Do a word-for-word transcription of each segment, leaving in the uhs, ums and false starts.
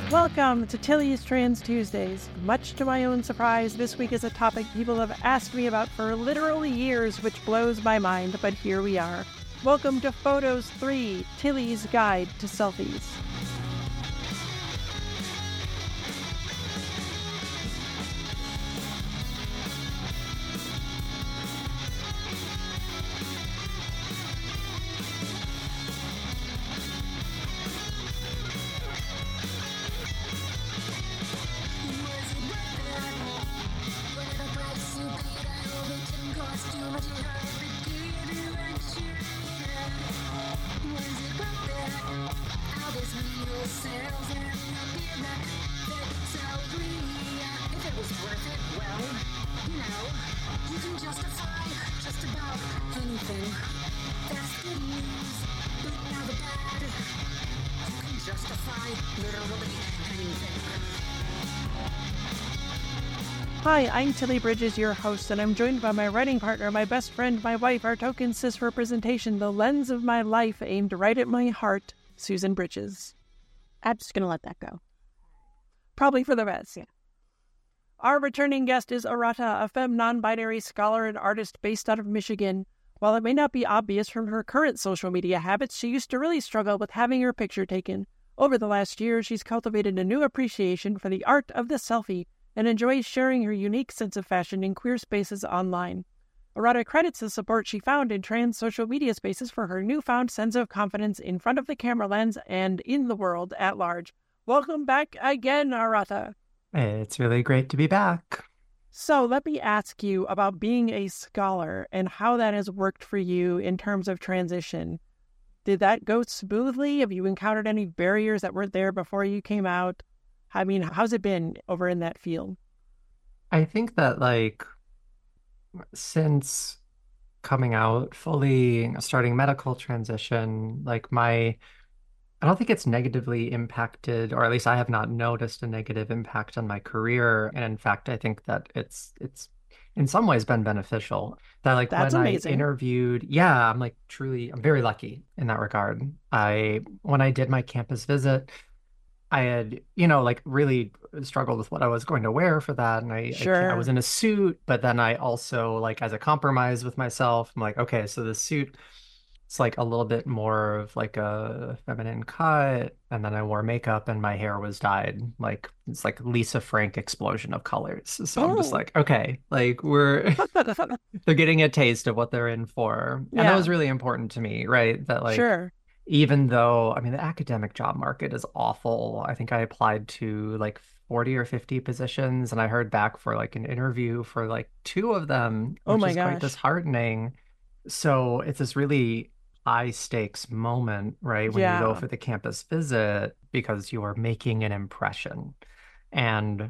Welcome to Tilly's Trans Tuesdays. Much to my own surprise, this week is a topic people have asked me about for literally years, which blows my mind, but here we are. Welcome to Photos three, Tilly's Guide to Selfies. Hi, I'm Tilly Bridges, your host, and I'm joined by my writing partner, my best friend, my wife, our token cis representation, the lens of my life aimed right at my heart, Susan Bridges. I'm just going to let that go. Probably for the best. Yeah. Our returning guest is Arata, a femme non-binary scholar and artist based out of Michigan. While it may not be obvious from her current social media habits, she used to really struggle with having her picture taken. Over the last year, she's cultivated a new appreciation for the art of the selfie and enjoys sharing her unique sense of fashion in queer spaces online. Arata credits the support she found in trans social media spaces for her newfound sense of confidence in front of the camera lens and in the world at large. Welcome back again, Arata. It's really great to be back. So let me ask you about being a scholar and how that has worked for you in terms of transition. Did that go smoothly? Have you encountered any barriers that weren't there before you came out? I mean, how's it been over in that field? I think that, like, since coming out fully, starting medical transition, like, my, I don't think it's negatively impacted, or at least I have not noticed a negative impact on my career. And in fact, I think that it's, it's in some ways been beneficial. That, like, That's when amazing. I interviewed, yeah, I'm like truly, I'm very lucky in that regard. I, when I did my campus visit, I had, you know, like really struggled with what I was going to wear for that. And I, Sure. I, I was in a suit, but then I also, like, as a compromise with myself, I'm like, okay, so the suit, it's like a little bit more of like a feminine cut. And then I wore makeup and my hair was dyed. Like, it's like Lisa Frank explosion of colors. So I'm just Oh. like, okay, like we're, they're getting a taste of what they're in for. And Yeah. that was really important to me, right? That, like, Sure. even though, I mean, the academic job market is awful. I think I applied to like forty or fifty positions and I heard back for like an interview for like two of them, Oh which my is quite gosh. disheartening. So it's this really high stakes moment, right? When you go Yeah. for the campus visit because you are making an impression. And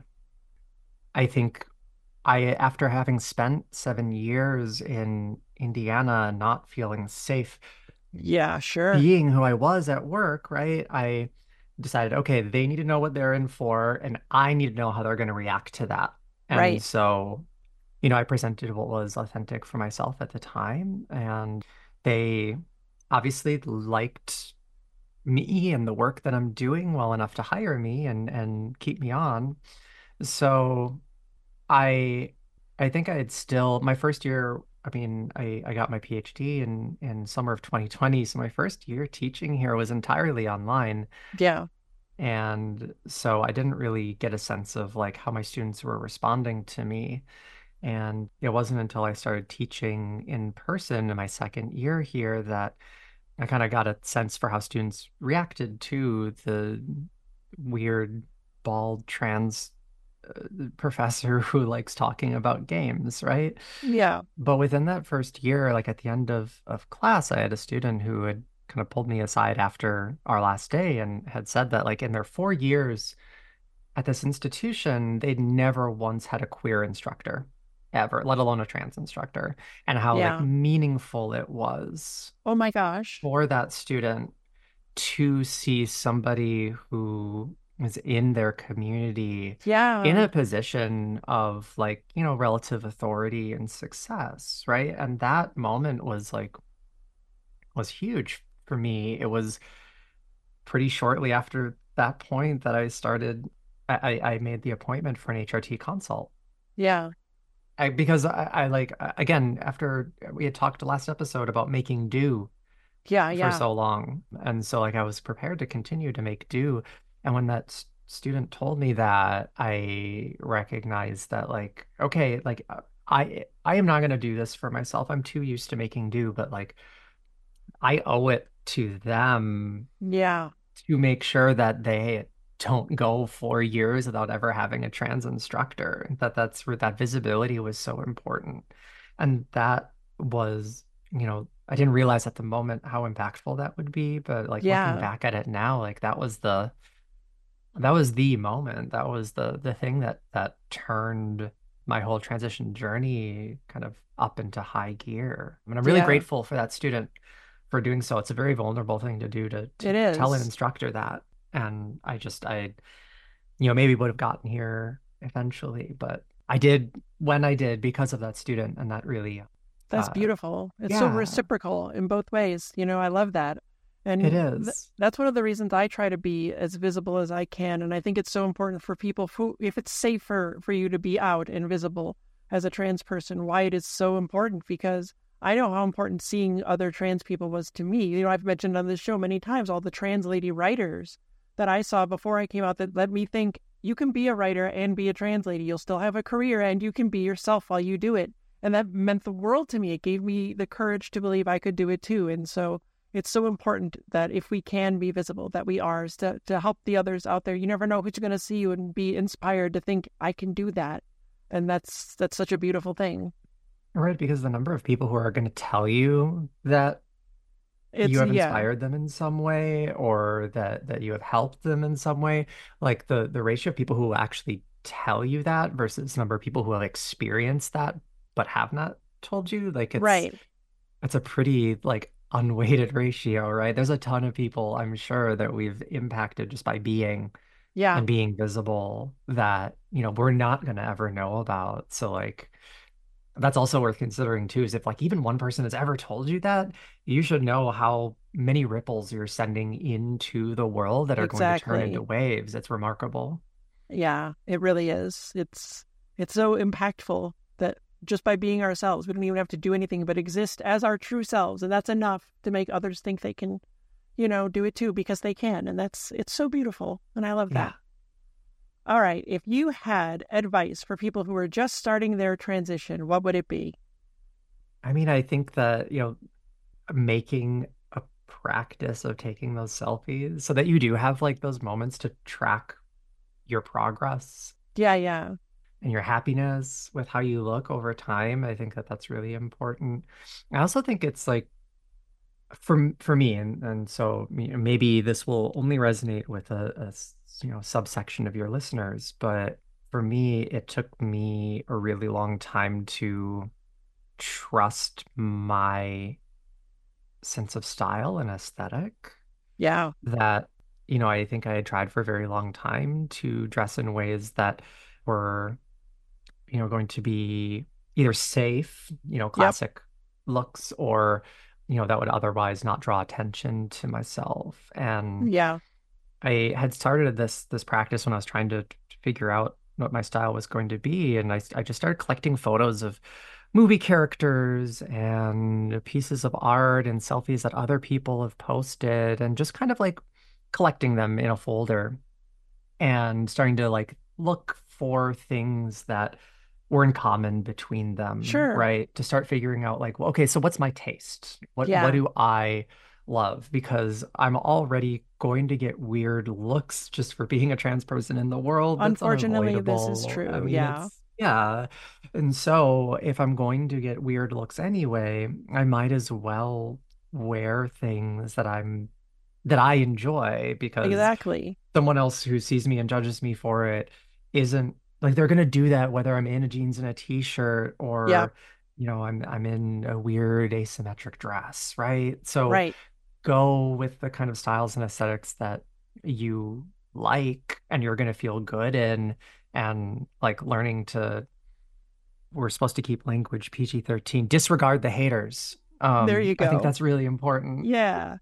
I think I, after having spent seven years in Indiana not feeling safe, Yeah, sure. being who I was at work, right? I decided, okay, they need to know what they're in for, and I need to know how they're going to react to that. And Right. so, you know, I presented what was authentic for myself at the time, and they obviously liked me and the work that I'm doing well enough to hire me and and keep me on. So I I think I had still my first year, I mean, I, I got my PhD in in summer of twenty twenty. So my first year teaching here was entirely online. Yeah. And so I didn't really get a sense of like how my students were responding to me. And it wasn't until I started teaching in person in my second year here that I kind of got a sense for how students reacted to the weird, bald trans professor who likes talking about games, right? Yeah. But within that first year, like at the end of, of class, I had a student who had kind of pulled me aside after our last day and had said that, like, in their four years at this institution, they'd never once had a queer instructor ever, let alone a trans instructor, and how like Yeah. meaningful it was Oh my gosh. for that student to see somebody who is in their community Yeah. in a position of, like, you know, relative authority and success, right? And that moment was like was huge for me. It was pretty shortly after that point that I started, I, I I made the appointment for an H R T consult. Yeah. I, because I, I like, again, after we had talked last episode about making do Yeah. for Yeah. so long. And so like I was prepared to continue to make do. And when that s- student told me that, I recognized that like, okay, like uh, I I am not going to do this for myself. I'm too used to making do, but like I owe it to them Yeah. to make sure that they don't go four years without ever having a trans instructor. That that's where that visibility was so important. And that was, you know, I didn't realize at the moment how impactful that would be, but like looking Yeah. back at it now, like that was the that was the moment. That was the the thing that that turned my whole transition journey kind of up into high gear. I mean, I'm really Yeah. grateful for that student for doing so. It's a very vulnerable thing to do to to It tell an is. instructor that. And I just I you know maybe would have gotten here eventually, but I did when I did because of that student, and that really That's uh beautiful. It's so yeah, reciprocal in both ways. You know, I love that. it And th is. that's one of the reasons I try to be as visible as I can. And I think it's so important for people who, if it's safer for you to be out and visible as a trans person, why it is so important, because I know how important seeing other trans people was to me. You know, I've mentioned on this show many times all the trans lady writers that I saw before I came out that led me think you can be a writer and be a trans lady. You'll still have a career and you can be yourself while you do it. And that meant the world to me. It gave me the courage to believe I could do it too. And so it's so important that if we can be visible, that we are, is to, to help the others out there. You never know who's going to see you and be inspired to think, I can do that. And that's that's such a beautiful thing. Right, because the number of people who are going to tell you that you It's, have yeah, inspired them in some way or that that you have helped them in some way, like the the ratio of people who will actually tell you that versus the number of people who have experienced that but have not told you, like it's right. it's a pretty like unweighted ratio, right? There's a ton of people I'm sure that we've impacted just by being Yeah, and being visible that, you know, we're not going to ever know about. So like that's also worth considering too, is if like even one person has ever told you that, you should know how many ripples you're sending into the world that are going to turn into exactly. waves. It's remarkable. Yeah, it really is. It's it's so impactful that just by being ourselves, we don't even have to do anything but exist as our true selves. And that's enough to make others think they can, you know, do it too, because they can. And that's, it's so beautiful. And I love Yeah. that. All right. If you had advice for people who are just starting their transition, what would it be? I mean, I think that, you know, making a practice of taking those selfies so that you do have like those moments to track your progress Yeah, yeah. and your happiness with how you look over time. I think that that's really important. I also think it's like for for me, and and so you know, maybe this will only resonate with a, a s- you know subsection of your listeners, but for me, it took me a really long time to trust my sense of style and aesthetic. Yeah. That, you know, I think I had tried for a very long time to dress in ways that were, you know, going to be either safe, you know, Yep. classic looks, or, you know, that would otherwise not draw attention to myself. And Yeah. I had started this this practice when I was trying to figure out what my style was going to be, and I I just started collecting photos of movie characters and pieces of art and selfies that other people have posted, and just kind of like collecting them in a folder and starting to like look for things that were in common between them, Sure. right? To start figuring out like, well, okay, so what's my taste? What what Yeah. do I love? Because I'm already going to get weird looks just for being a trans person in the world. That's Unfortunately, this is unavoidable. I true. mean, Yeah. it's yeah. And so if I'm going to get weird looks anyway, I might as well wear things that I'm that I enjoy because Exactly. someone else who sees me and judges me for it isn't like they're gonna do that whether I'm in a jeans and a t-shirt Yep. or you know I'm I'm in a weird asymmetric dress, right? So Right. go with the kind of styles and aesthetics that you like and you're gonna feel good in, and like learning to we're supposed to keep language P G thirteen, disregard the haters. There Um, you I think go. that's really important. Yeah.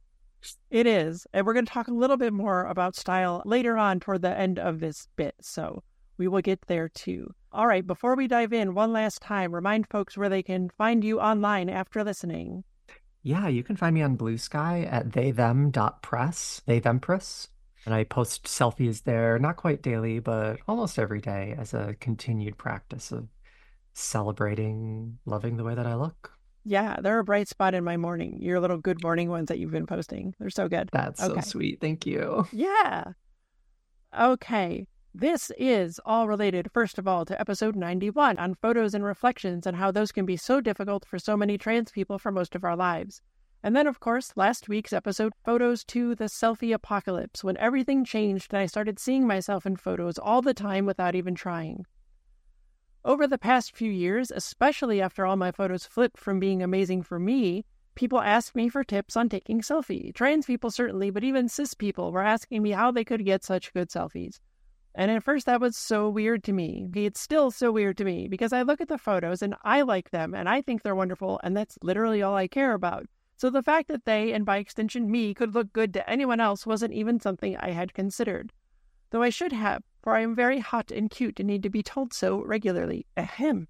It is. And we're going to talk a little bit more about style later on toward the end of this bit. So we will get there too. All right. Before we dive in, one last time, remind folks where they can find you online after listening. Yeah, you can find me on Blue Sky at they them dot press, they them press. And I post selfies there, not quite daily, but almost every day as a continued practice of celebrating loving the way that I look. Yeah, they're a bright spot in my morning. Your little good morning ones that you've been posting. They're so good. That's okay. so sweet. Thank you. Yeah. Okay. This is all related, first of all, to episode ninety-one on photos and reflections and how those can be so difficult for so many trans people for most of our lives. And then, of course, last week's episode, Photos to the Selfie Apocalypse, when everything changed and I started seeing myself in photos all the time without even trying. Over the past few years, especially after all my photos flipped from being amazing for me, people asked me for tips on taking selfie. Trans people certainly, but even cis people were asking me how they could get such good selfies. And at first that was so weird to me. It's still so weird to me because I look at the photos and I like them and I think they're wonderful and that's literally all I care about. So the fact that they, and by extension me, could look good to anyone else wasn't even something I had considered. Though I should have, for I am very hot and cute and need to be told so regularly. Ahem.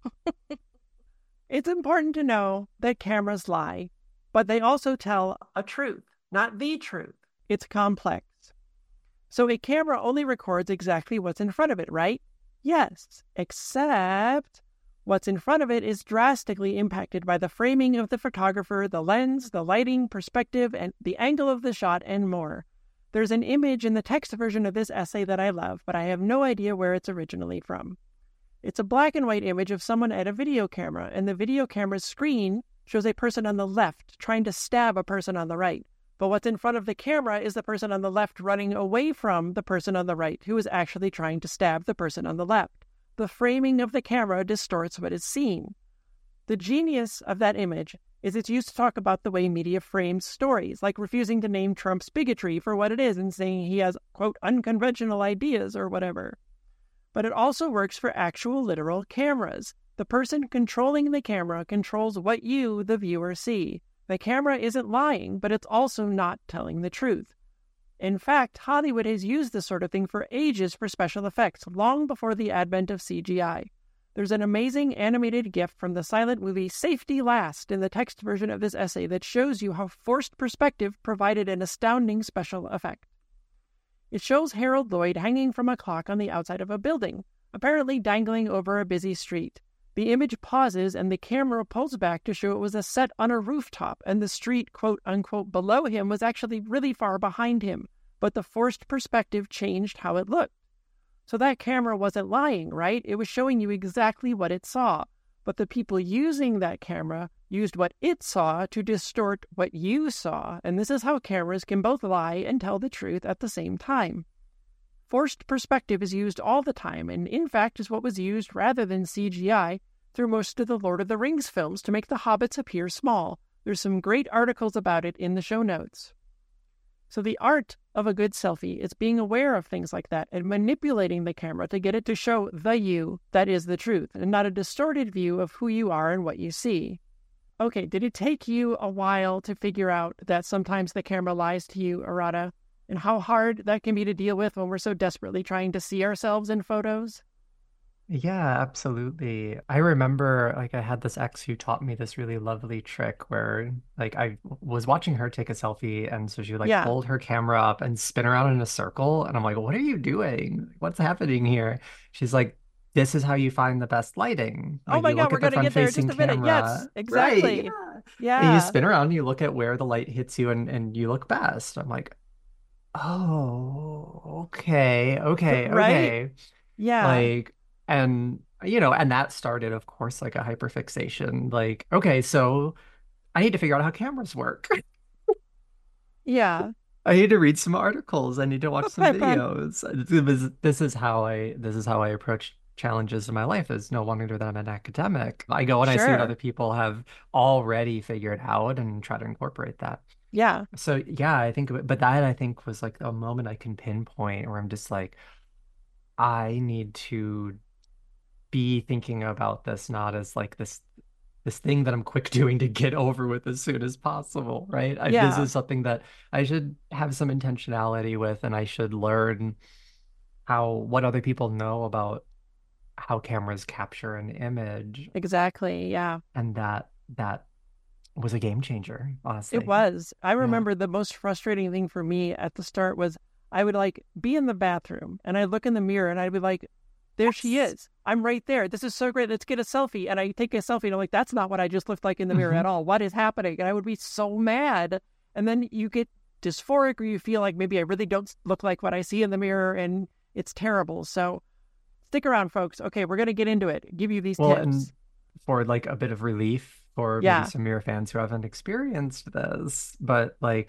It's important to know that cameras lie, but they also tell a truth, not the truth. It's complex. So a camera only records exactly what's in front of it, right? Yes, except what's in front of it is drastically impacted by the framing of the photographer, the lens, the lighting, perspective, and the angle of the shot, and more. There's an image in the text version of this essay that I love, but I have no idea where it's originally from. It's a black and white image of someone at a video camera, and the video camera's screen shows a person on the left trying to stab a person on the right. But what's in front of the camera is the person on the left running away from the person on the right, who is actually trying to stab the person on the left. The framing of the camera distorts what is seen. The genius of that image is it's used to talk about the way media frames stories, like refusing to name Trump's bigotry for what it is and saying he has, quote, unconventional ideas or whatever. But it also works for actual literal cameras. The person controlling the camera controls what you, the viewer, see. The camera isn't lying, but it's also not telling the truth. In fact, Hollywood has used this sort of thing for ages for special effects, long before the advent of C G I. There's an amazing animated GIF from the silent movie Safety Last in the text version of this essay that shows you how forced perspective provided an astounding special effect. It shows Harold Lloyd hanging from a clock on the outside of a building, apparently dangling over a busy street. The image pauses and the camera pulls back to show it was a set on a rooftop and the street, quote unquote, below him was actually really far behind him, but the forced perspective changed how it looked. So that camera wasn't lying, right? It was showing you exactly what it saw, but the people using that camera used what it saw to distort what you saw, and this is how cameras can both lie and tell the truth at the same time. Forced perspective is used all the time, and in fact is what was used rather than C G I through most of the Lord of the Rings films to make the hobbits appear small. There's some great articles about it in the show notes. So the art of a good selfie is being aware of things like that and manipulating the camera to get it to show the you that is the truth, and not a distorted view of who you are and what you see. Okay, did it take you a while to figure out that sometimes the camera lies to you, Arata? And how hard that can be to deal with when we're so desperately trying to see ourselves in photos? Yeah, absolutely. I remember like I had this ex who taught me this really lovely trick where like I was watching her take a selfie and so she would like Yeah. hold her camera up and spin around in a circle and I'm like, what are you doing? What's happening here? She's like, this is how you find the best lighting. Oh Like my you God, look we're at the going to get there in just front-facing a minute. camera. Yes, Right, exactly. yeah. Yeah. And you spin around and you look at where the light hits you and, and you look best. I'm like, oh, okay, okay, Right? okay. Yeah. Like, and you know, and that started, of course, like a hyperfixation. Like, okay, so I need to figure out how cameras work. Yeah. I need to read some articles. I need to watch some videos. This, this is how I this is how I approach challenges in my life. It's no wonder that I'm an academic. I go and I see what Sure. other people have already figured out and try to incorporate that. Yeah. So yeah, I think, but that I think was like a moment I can pinpoint where I'm just like, I need to be thinking about this not as like this this thing that I'm quick doing to get over with as soon as possible, right? I, this Yeah, is something that I should have some intentionality with, and I should learn how what other people know about how cameras capture an image, exactly. Yeah. and that that was a game changer, It honestly. was. I Yeah. remember the most frustrating thing for me at the start was I would like be in the bathroom and I'd look in the mirror and I'd be like, there she Yes. is. I'm right there. This is so great. Let's get a selfie. And I take a selfie and I'm like, that's not what I just looked like in the mirror Hmm. at all. What is happening? And I would be so mad. And then you get dysphoric or you feel like maybe I really don't look like what I see in the mirror and it's terrible. So stick around, folks. Okay, we're going to get into it. Give you these Well, and tips. for like a bit of relief for maybe Yeah, some mirror fans who haven't experienced this, but like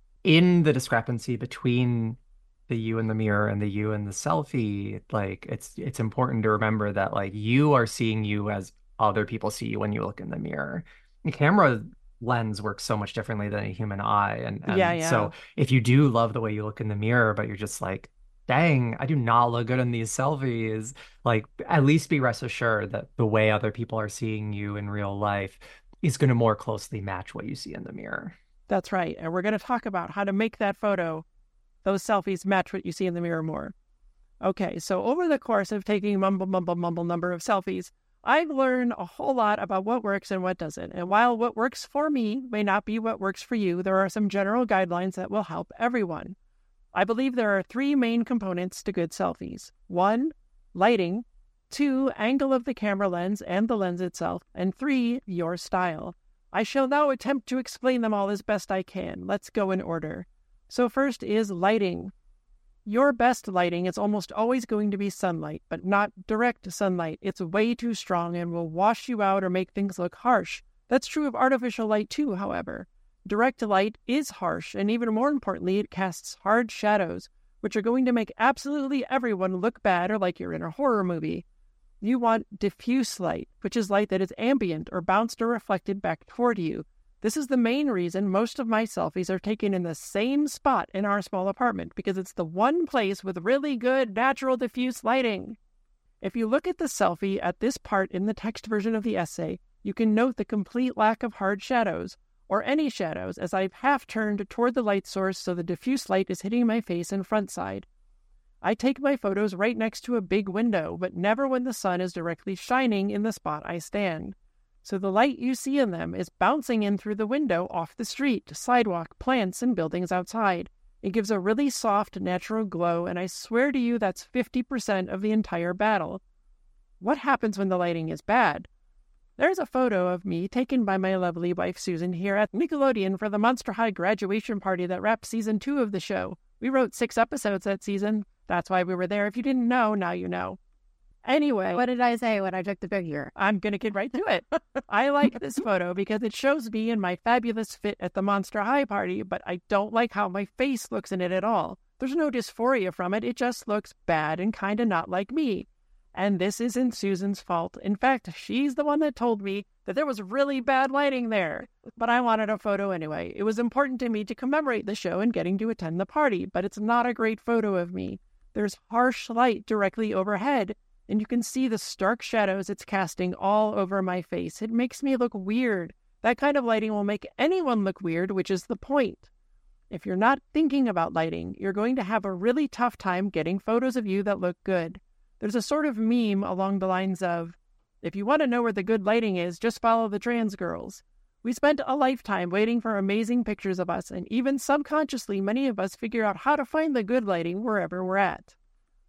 in the discrepancy between the you in the mirror and the you in the selfie, like it's it's important to remember that like you are seeing you as other people see you when you look in the mirror. The camera lens works so much differently than a human eye, and yeah, and yeah. so if you do love the way you look in the mirror, but you're just like, dang, I do not look good in these selfies, like at least be rest assured that the way other people are seeing you in real life is going to more closely match what you see in the mirror. That's right. And we're going to talk about how to make that photo, those selfies match what you see in the mirror more. Okay, so over the course of taking mumble, mumble, mumble number of selfies, I've learned a whole lot about what works and what doesn't. And while what works for me may not be what works for you, there are some general guidelines that will help everyone. I believe there are three main components to good selfies. One, lighting. Two, angle of the camera lens and the lens itself. And three, your style. I shall now attempt to explain them all as best I can. Let's go in order. So first is lighting. Your best lighting is almost always going to be sunlight, but not direct sunlight. It's way too strong and will wash you out or make things look harsh. That's true of artificial light too, however. Direct light is harsh, and even more importantly, it casts hard shadows, which are going to make absolutely everyone look bad or like you're in a horror movie. You want diffuse light, which is light that is ambient or bounced or reflected back toward you. This is the main reason most of my selfies are taken in the same spot in our small apartment, because it's the one place with really good natural diffuse lighting. If you look at the selfie at this part in the text version of the essay, you can note the complete lack of hard shadows, or any shadows, as I've half turned toward the light source so the diffuse light is hitting my face and front side. I take my photos right next to a big window, but never when the sun is directly shining in the spot I stand. So the light you see in them is bouncing in through the window off the street, sidewalk, plants, and buildings outside. It gives a really soft, natural glow, and I swear to you that's fifty percent of the entire battle. What happens when the lighting is bad? There's a photo of me taken by my lovely wife Susan here at Nickelodeon for the Monster High graduation party that wrapped season two of the show. We wrote six episodes that season. That's why we were there. If you didn't know, now you know. Anyway, What did I say when I took the picture? I'm going to get right to it. I like this photo because it shows me in my fabulous fit at the Monster High party, but I don't like how my face looks in it at all. There's no dysphoria from it. It just looks bad and kind of not like me. And this isn't Susan's fault. In fact, she's the one that told me that there was really bad lighting there. But I wanted a photo anyway. It was important to me to commemorate the show and getting to attend the party, but it's not a great photo of me. There's harsh light directly overhead, and you can see the stark shadows it's casting all over my face. It makes me look weird. That kind of lighting will make anyone look weird, which is the point. If you're not thinking about lighting, you're going to have a really tough time getting photos of you that look good. There's a sort of meme along the lines of, if you want to know where the good lighting is, just follow the trans girls. We spent a lifetime waiting for amazing pictures of us, and even subconsciously, many of us figure out how to find the good lighting wherever we're at.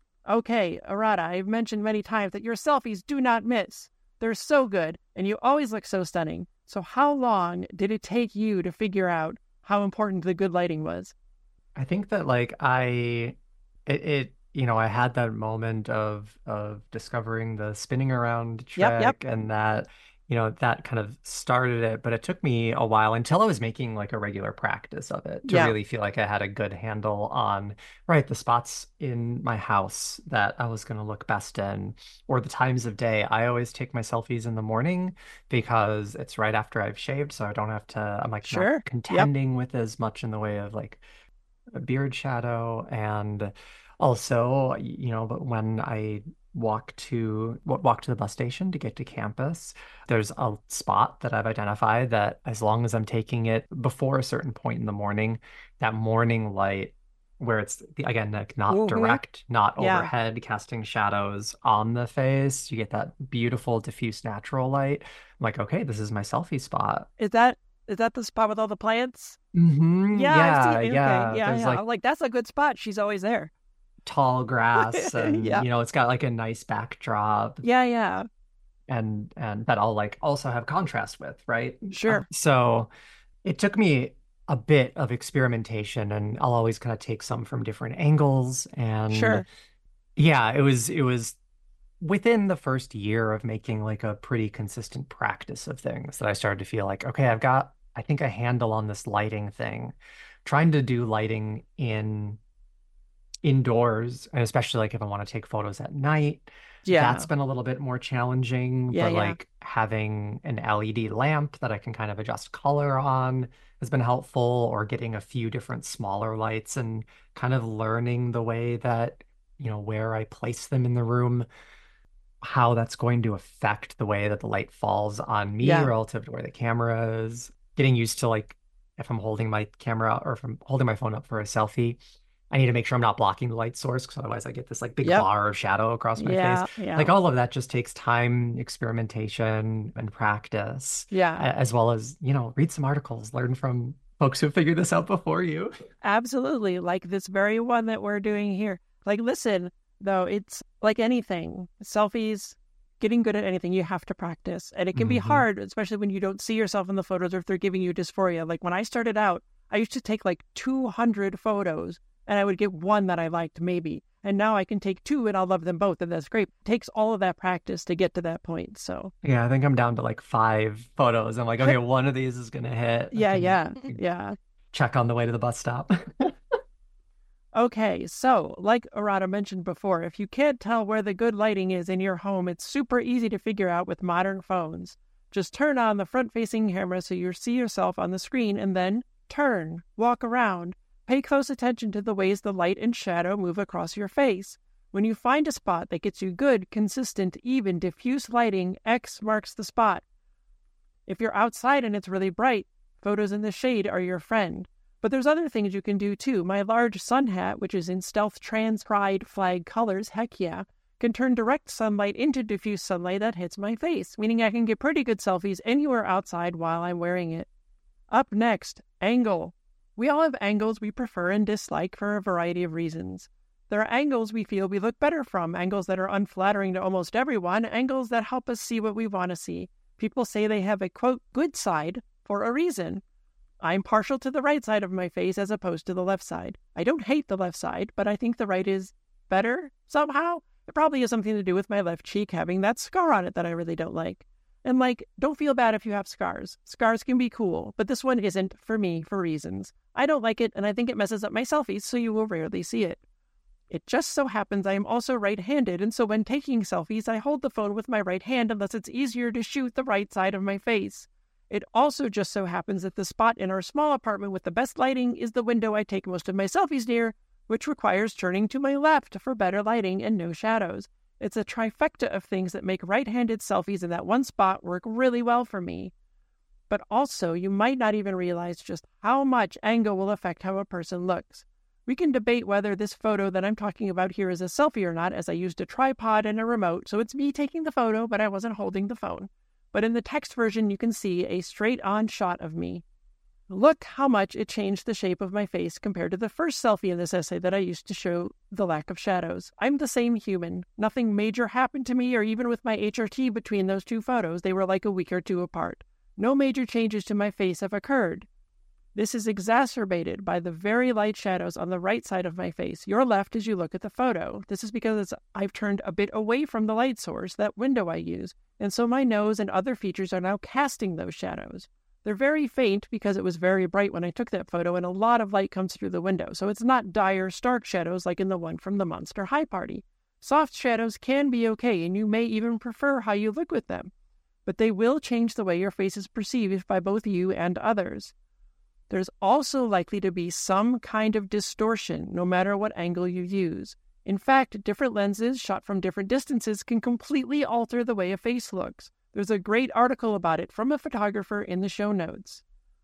Okay, Arata, I've mentioned many times that your selfies do not miss. They're so good, and you always look so stunning. So how long did it take you to figure out how important the good lighting was? I think that like I it, it you know, I had that moment of of discovering the spinning around Yep, yep, trick, and that you know that kind of started it, but it took me a while until I was making like a regular practice of it to yeah, really feel like I had a good handle on right the spots in my house that I was going to look best in, or the times of day. I always take my selfies in the morning because it's right after I've shaved, so I don't have to, I'm like not sure, yep, contending with as much in the way of like a beard shadow. And also, you know, but when I walk to wa- walk to the bus station to get to campus, there's a spot that I've identified that as long as I'm taking it before a certain point in the morning, that morning light where it's the, again like not Mm-hmm. direct, not Yeah. overhead, casting shadows on the face. You get that beautiful diffuse natural light. I'm like, okay, this is my selfie spot. Is that is that the spot with all the plants? Hmm. Yeah, I've seen. Yeah, Okay, yeah. yeah, There's yeah. like I'm like, that's a good spot. She's always there. tall grass and Yeah, you know it's got like a nice backdrop yeah, yeah. and and that I'll like also have contrast with, right? Uh, Sure, so it took me a bit of experimentation and I'll always kind of take some from different angles and sure. yeah, it was it was within the first year of making like a pretty consistent practice of things that I started to feel like, okay, I've got, I think, a handle on this lighting thing. Trying to do lighting in indoors, and especially like if I want to take photos at night, that's Yeah, been a little bit more challenging. yeah, But yeah. like having an L E D lamp that I can kind of adjust color on has been helpful, or getting a few different smaller lights and kind of learning the way that, you know, where I place them in the room, how that's going to affect the way that the light falls on me Yeah. relative to where the camera is. Getting used to like if I'm holding my camera or if I'm holding my phone up for a selfie, I need to make sure I'm not blocking the light source because otherwise I get this like big Yep. bar of shadow across my face. Yeah, yeah, Like all of that just takes time, experimentation, and practice, a- yeah. as well as, you know, read some articles, learn from folks who figured this out before you. Absolutely. Like this very one that we're doing here. Like, listen, though, it's like anything. Selfies, getting good at anything, you have to practice. And it can be Hmm. hard, especially when you don't see yourself in the photos or if they're giving you dysphoria. Like when I started out, I used to take like two hundred photos and I would get one that I liked maybe. And now I can take two and I'll love them both. And that's great. It takes all of that practice to get to that point. So, Yeah, I think I'm down to like five photos. I'm like, okay, one of these is gonna hit. I yeah, can yeah, yeah. check on the way to the bus stop. Okay, so like Arata mentioned before, if you can't tell where the good lighting is in your home, it's super easy to figure out with modern phones. Just turn on the front-facing camera so you see yourself on the screen and then turn, walk around. Pay close attention to the ways the light and shadow move across your face. When you find a spot that gets you good, consistent, even, diffuse lighting, X marks the spot. If you're outside and it's really bright, photos in the shade are your friend. But there's other things you can do too. My large sun hat, which is in stealth trans pride flag colors, heck yeah, can turn direct sunlight into diffuse sunlight that hits my face, meaning I can get pretty good selfies anywhere outside while I'm wearing it. Up next, angle. We all have angles we prefer and dislike for a variety of reasons. There are angles we feel we look better from, angles that are unflattering to almost everyone, angles that help us see what we want to see. People say they have a, quote, good side for a reason. I'm partial to the right side of my face as opposed to the left side. I don't hate the left side, but I think the right is better somehow. It probably has something to do with my left cheek having that scar on it that I really don't like. And like, don't feel bad if you have scars. Scars can be cool, but this one isn't for me for reasons. I don't like it, and I think it messes up my selfies, so you will rarely see it. It just so happens I am also right-handed, and so when taking selfies, I hold the phone with my right hand unless it's easier to shoot the right side of my face. It also just so happens that the spot in our small apartment with the best lighting is the window I take most of my selfies near, which requires turning to my left for better lighting and no shadows. It's a trifecta of things that make right-handed selfies in that one spot work really well for me. But also, you might not even realize just how much angle will affect how a person looks. We can debate whether this photo that I'm talking about here is a selfie or not, as I used a tripod and a remote, so it's me taking the photo, but I wasn't holding the phone. But in the text version, you can see a straight-on shot of me. Look how much it changed the shape of my face compared to the first selfie in this essay that I used to show the lack of shadows. I'm the same human. Nothing major happened to me, or even with my H R T between those two photos, they were like a week or two apart. No major changes to my face have occurred. This is exacerbated by the very light shadows on the right side of my face, your left as you look at the photo. This is because I've turned a bit away from the light source, that window I use, and so my nose and other features are now casting those shadows. They're very faint because it was very bright when I took that photo and a lot of light comes through the window, so it's not dire, stark shadows like in the one from the Monster High Party. Soft shadows can be okay, and you may even prefer how you look with them, but they will change the way your face is perceived by both you and others. There's also likely to be some kind of distortion no matter what angle you use. In fact, different lenses shot from different distances can completely alter the way a face looks. There's a great article about it from a photographer in the show notes.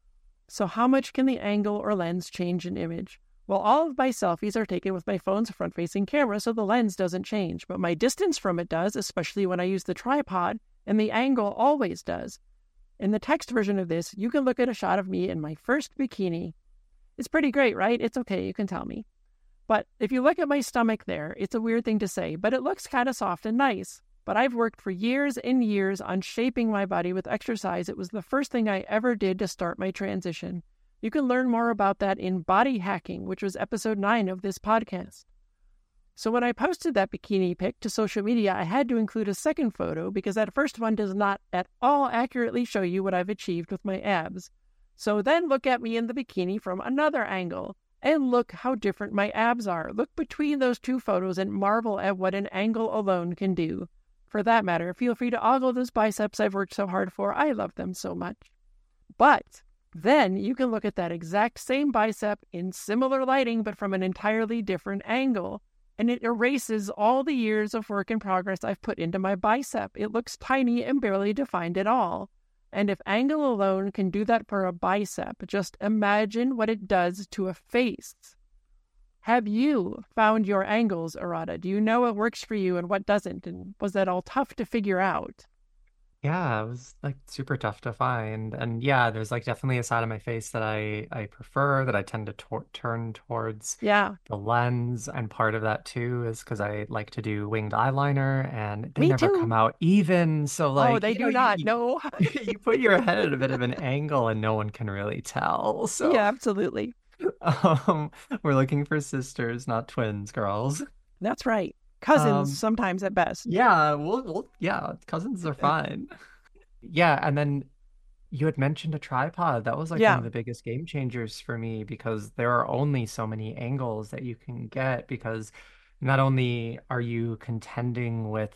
So how much can the angle or lens change an image? Well, all of my selfies are taken with my phone's front-facing camera, so the lens doesn't change, but my distance from it does, especially when I use the tripod, and the angle always does. In the text version of this, you can look at a shot of me in my first bikini. It's pretty great, right? It's okay, you can tell me. But if you look at my stomach there, it's a weird thing to say, but it looks kind of soft and nice. But I've worked for years and years on shaping my body with exercise. It was the first thing I ever did to start my transition. You can learn more about that in Body Hacking, which was episode nine of this podcast. So when I posted that bikini pic to social media, I had to include a second photo because that first one does not at all accurately show you what I've achieved with my abs. So then look at me in the bikini from another angle. And look how different my abs are. Look between those two photos and marvel at what an angle alone can do. For that matter, feel free to ogle those biceps I've worked so hard for. I love them so much. But then you can look at that exact same bicep in similar lighting, but from an entirely different angle. And it erases all the years of work in progress I've put into my bicep. It looks tiny and barely defined at all. And if angle alone can do that for a bicep, just imagine what it does to a face. Have you found your angles, Arata? Do you know what works for you and what doesn't? And was that all tough to figure out? Yeah, it was like super tough to find. And yeah, there's like definitely a side of my face that I I prefer, that I tend to tor turn towards Yeah. the lens. And part of that too is because I like to do winged eyeliner and they Me never too. come out even. So Oh, like, they you do know, not. you, No. you, you put your head at a bit of an angle and no one can really tell. So Yeah, absolutely. um, we're looking for sisters, not twins, girls. That's right. Cousins Um, sometimes at best. Yeah, we'll, we'll yeah, cousins are fine. Yeah, and then you had mentioned a tripod. That was like one Yeah. of the biggest game changers for me because there are only so many angles that you can get because not only are you contending with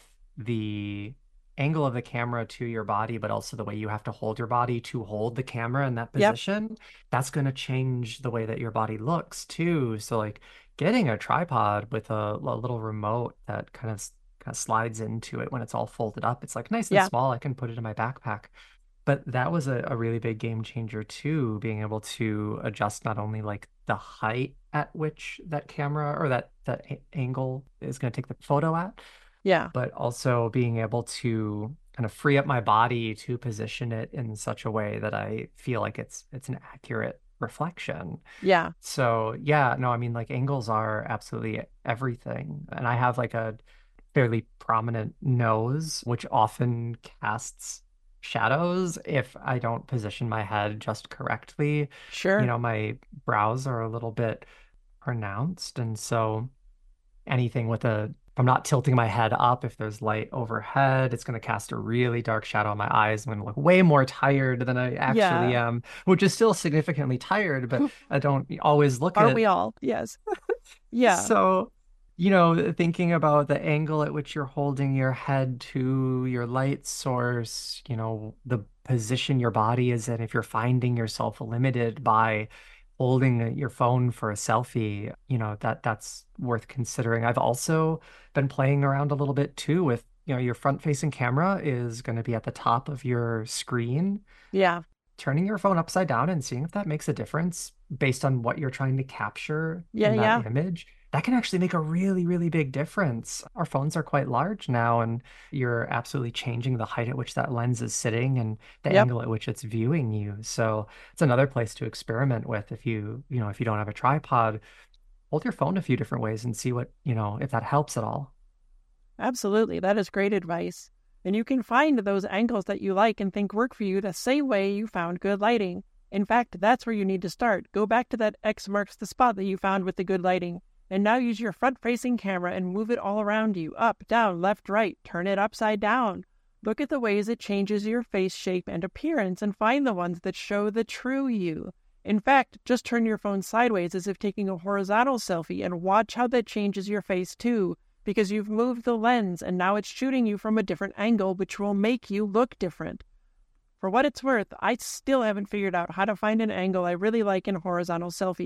the angle of the camera to your body, but also the way you have to hold your body to hold the camera in that Yep. position. That's going to change the way that your body looks too. So like getting a tripod with a, a little remote that kind of kind of slides into it when it's all folded up. It's like nice and Yeah. small. I can put it in my backpack. But that was a, a really big game changer too, being able to adjust not only like the height at which that camera or that that a- angle is going to take the photo at, Yeah. but also being able to kind of free up my body to position it in such a way that I feel like it's it's an accurate reflection. Yeah. So yeah, no, I mean like angles are absolutely everything. And I have like a fairly prominent nose, which often casts shadows if I don't position my head just correctly. You Sure. know, my brows are a little bit pronounced, and so anything with a if I'm not tilting my head up, if there's light overhead, it's going to cast a really dark shadow on my eyes. I'm going to look way more tired than I actually Yeah. am, which is still significantly tired, but I don't always look Aren't at we all? Yes. Yeah. so, you know, thinking about the angle at which you're holding your head to your light source, you know, the position your body is in, if you're finding yourself limited by holding your phone for a selfie, you know, that that's worth considering. I've also been playing around a little bit too with, you know, your front-facing camera is going to be at the top of your screen. Yeah. Turning your phone upside down and seeing if that makes a difference based on what you're trying to capture Yeah. in Yeah. that image, that can actually make a really, really big difference. Our phones are quite large now, and you're absolutely changing the height at which that lens is sitting and the Yep. angle at which it's viewing you. So it's another place to experiment with if you, you know, if you don't have a tripod, hold your phone a few different ways and see what, you know, if that helps at all. Absolutely. That is great advice. And you can find those angles that you like and think work for you the same way you found good lighting. In fact, that's where you need to start. Go back to that X marks the spot that you found with the good lighting. And now use your front-facing camera and move it all around you. Up, down, left, right. Turn it upside down. Look at the ways it changes your face shape and appearance and find the ones that show the true you. In fact, just turn your phone sideways as if taking a horizontal selfie and watch how that changes your face too, because you've moved the lens and now it's shooting you from a different angle, which will make you look different. For what it's worth, I still haven't figured out how to find an angle I really like in horizontal selfies.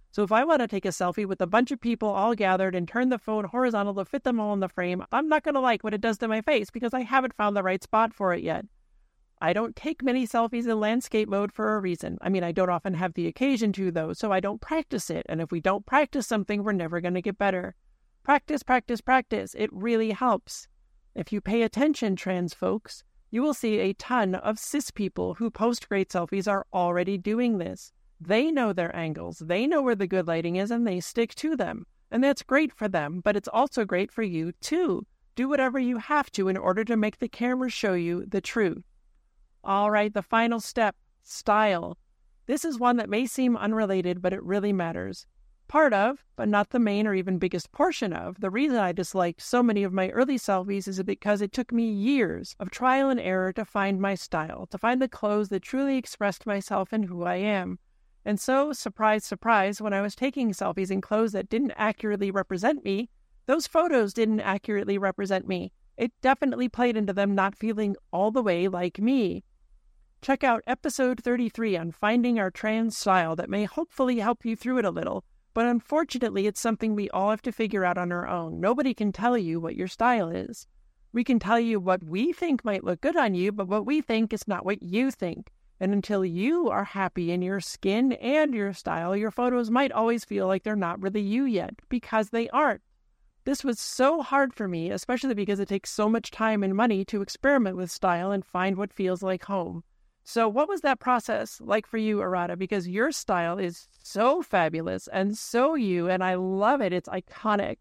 So if I want to take a selfie with a bunch of people all gathered and turn the phone horizontal to fit them all in the frame, I'm not going to like what it does to my face because I haven't found the right spot for it yet. I don't take many selfies in landscape mode for a reason. I mean, I don't often have the occasion to, though, so I don't practice it. And if we don't practice something, we're never going to get better. Practice, practice, practice. It really helps. If you pay attention, trans folks, you will see a ton of cis people who post great selfies are already doing this. They know their angles, they know where the good lighting is, and they stick to them. And that's great for them, but it's also great for you, too. Do whatever you have to in order to make the camera show you the truth. All right, the final step, style. This is one that may seem unrelated, but it really matters. Part of, but not the main or even biggest portion of, the reason I disliked so many of my early selfies is because it took me years of trial and error to find my style, to find the clothes that truly expressed myself and who I am. And so, surprise, surprise, when I was taking selfies in clothes that didn't accurately represent me, those photos didn't accurately represent me. It definitely played into them not feeling all the way like me. Check out episode thirty-three on finding our trans style that may hopefully help you through it a little, but unfortunately it's something we all have to figure out on our own. Nobody can tell you what your style is. We can tell you what we think might look good on you, but what we think is not what you think. And until you are happy in your skin and your style, your photos might always feel like they're not really you yet, because they aren't. This was so hard for me, especially because it takes so much time and money to experiment with style and find what feels like home. So what was that process like for you, Arata? Because your style is so fabulous and so you, and I love it. It's iconic.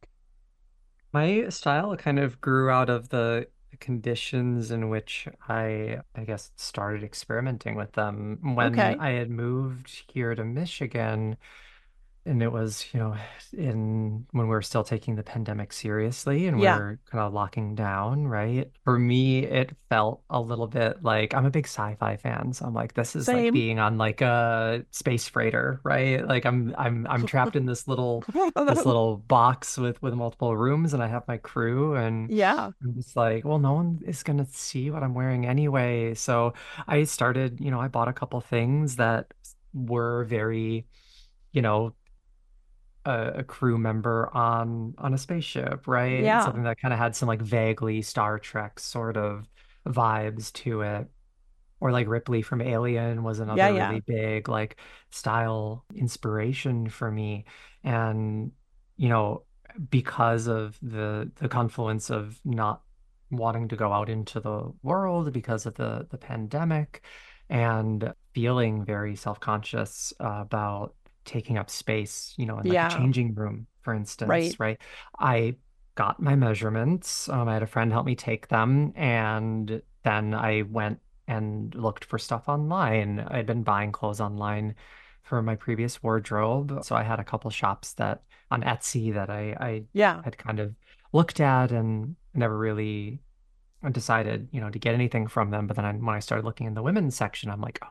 My style kind of grew out of the conditions in which I, I guess, started experimenting with them. When Okay. I had moved here to Michigan, and it was, you know, in when we were still taking the pandemic seriously and we Yeah. were kind of locking down, right? For me, it felt a little bit like I'm a big sci-fi fan, so I'm like, this is like Same. being on like a space freighter, right? Like I'm I'm I'm trapped in this little this little box with with multiple rooms, and I have my crew, and Yeah. I'm just like, well, no one is gonna see what I'm wearing anyway. So I started, you know, I bought a couple things that were very, you know, a, a crew member on on a spaceship, right? Yeah. Something that kind of had some like vaguely Star Trek sort of vibes to it. Or like Ripley from Alien was Yeah. another Yeah. really big like style inspiration for me. And you know, because of the the confluence of not wanting to go out into the world because of the the pandemic and feeling very self-conscious uh, about taking up space, you know, in like a Yeah. changing room, for Right. instance, right? I got my measurements. Um, I had a friend help me take them, and then I went and looked for stuff online. I'd been buying clothes online for my previous wardrobe, so I had a couple shops that on Etsy that I I Yeah. had kind of looked at and never really decided, you know, to get anything from them. But then I, when I started looking in the women's section, I'm like,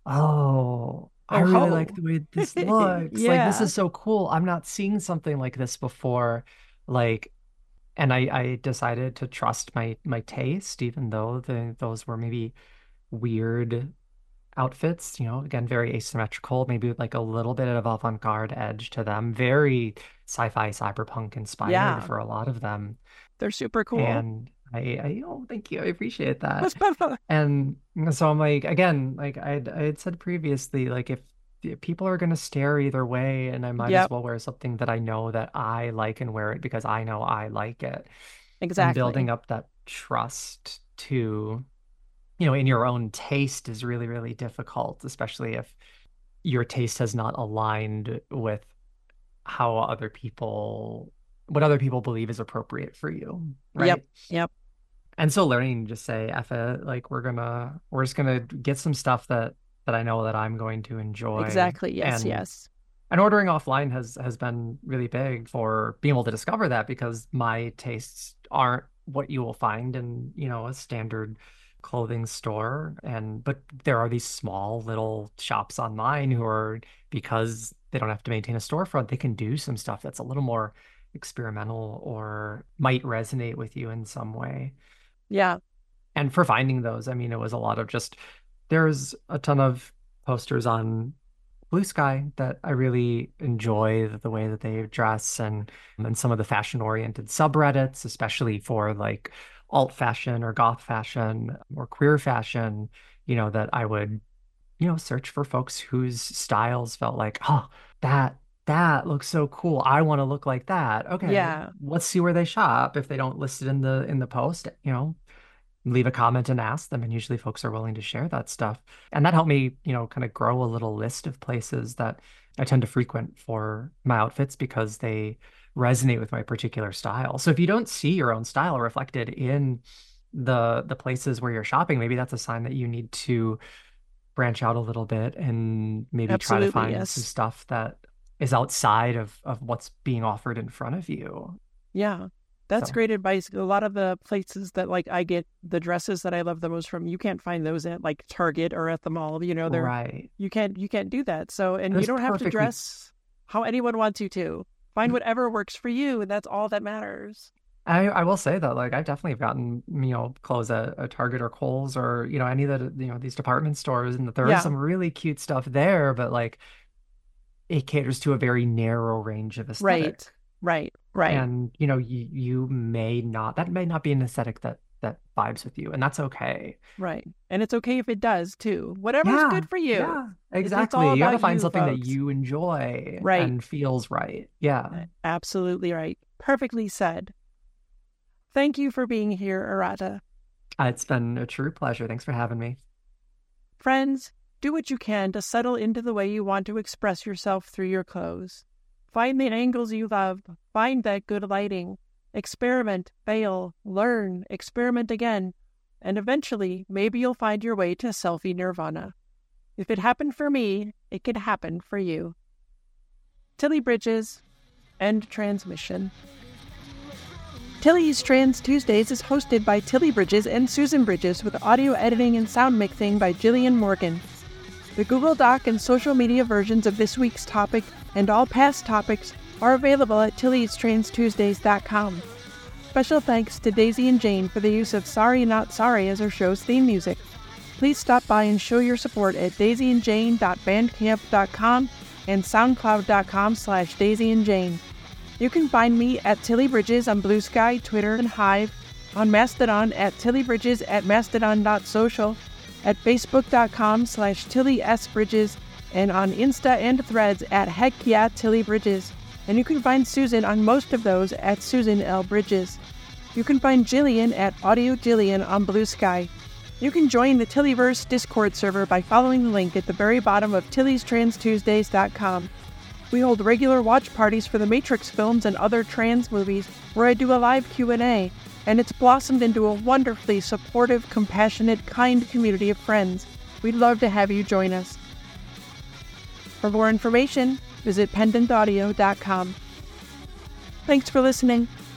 oh, I Oh, really like ho. the way this looks. Like, this Yeah. is so cool. I'm not seeing something like this before. Like, and I, I decided to trust my my taste, even though the those were maybe weird outfits, you know, again, very asymmetrical, maybe with like a little bit of avant-garde edge to them, very sci-fi cyberpunk inspired Yeah. for a lot of them. They're super cool. And I, I, oh, thank you. I appreciate that. And so I'm like, again, like I I had said previously, like if, if people are going to stare either way, and I might as Yep. well wear something that I know that I like and wear it because I know I like it. And building Exactly. up that trust to, you know, in your own taste is really, really difficult, especially if your taste has not aligned with how other people, what other people believe is appropriate for you, Yep. right? Yep. And so learning to just say, F it, like we're gonna we're just gonna get some stuff that that I know that I'm going to enjoy. Exactly. Yes. And Yes. and ordering offline has has been really big for being able to discover that because my tastes aren't what you will find in, you know, a standard clothing store. And but there are these small little shops online who are, because they don't have to maintain a storefront, they can do some stuff that's a little more experimental or might resonate with you in some way. Yeah. And for finding those, I mean, it was a lot of just there's a ton of posters on Blue Sky that I really enjoy the, the way that they dress and and some of the fashion-oriented subreddits, especially for like alt fashion or goth fashion or queer fashion, you know, that I would, you know, search for folks whose styles felt like, oh, that that looks so cool. I want to look like that. Okay, Yeah, let's see where they shop. If they don't list it in the in the post, you know, leave a comment and ask them. And usually folks are willing to share that stuff. And that helped me, you know, kind of grow a little list of places that I tend to frequent for my outfits because they resonate with my particular style. So if you don't see your own style reflected in the the places where you're shopping, maybe that's a sign that you need to branch out a little bit and maybe try to absolutely. find some Yes. stuff that is outside of of what's being offered in front of you. Yeah. That's So, great advice. A lot of the places that like I get the dresses that I love the most from, you can't find those at like Target or at the mall. You know, they're right. you can't you can't do that. So and you There's don't have to perfectly dress how anyone wants you to. Find whatever works for you, and that's all that matters. I, I will say that like I've definitely gotten, you know, clothes at, at Target or Kohl's or, you know, any of the, you know, these department stores, and there is Yeah. some really cute stuff there, but like it caters to a very narrow range of aesthetic. Right. Right. Right. And, you know, you you may not, that may not be an aesthetic that that vibes with you, and that's okay. Right. And it's okay if it does too. Whatever's Yeah, good for you. yeah, It's, it's all exactly. You got to about find you, something that folks. you enjoy Right. and feels right. Yeah. Absolutely right. Perfectly said. Thank you for being here, Arata. Uh, It's been a true pleasure. Thanks for having me. Friends, do what you can to settle into the way you want to express yourself through your clothes. Find the angles you love. Find that good lighting. Experiment, fail, learn, experiment again, and eventually, maybe you'll find your way to selfie nirvana. If it happened for me, it could happen for you. Tilly Bridges, end transmission. Tilly's Trans Tuesdays is hosted by Tilly Bridges and Susan Bridges with audio editing and sound mixing by Jillian Morgan. The Google Doc and social media versions of this week's topic and all past topics are available at tillys trans tuesdays dot com. Special thanks to Daisy and Jane for the use of Sorry Not Sorry as our show's theme music. Please stop by and show your support at daisy and jane dot bandcamp dot com and soundcloud dot com slash daisy and jane. You can find me at Tilly Bridges on Blue Sky, Twitter, and Hive, on Mastodon at Tilly Bridges at mastodon dot social, at facebook dot com slash Tilly S Bridges, and on Insta and Threads at Heck Yeah Tilly Bridges. And you can find Susan on most of those at Susan L. Bridges. You can find Jillian at Audio Jillian on Blue Sky. You can join the Tillyverse Discord server by following the link at the very bottom of tillys trans tuesdays dot com. We hold regular watch parties for the Matrix films and other trans movies where I do a live Q and A, and it's blossomed into a wonderfully supportive, compassionate, kind community of friends. We'd love to have you join us. For more information, visit pendant audio dot com. Thanks for listening.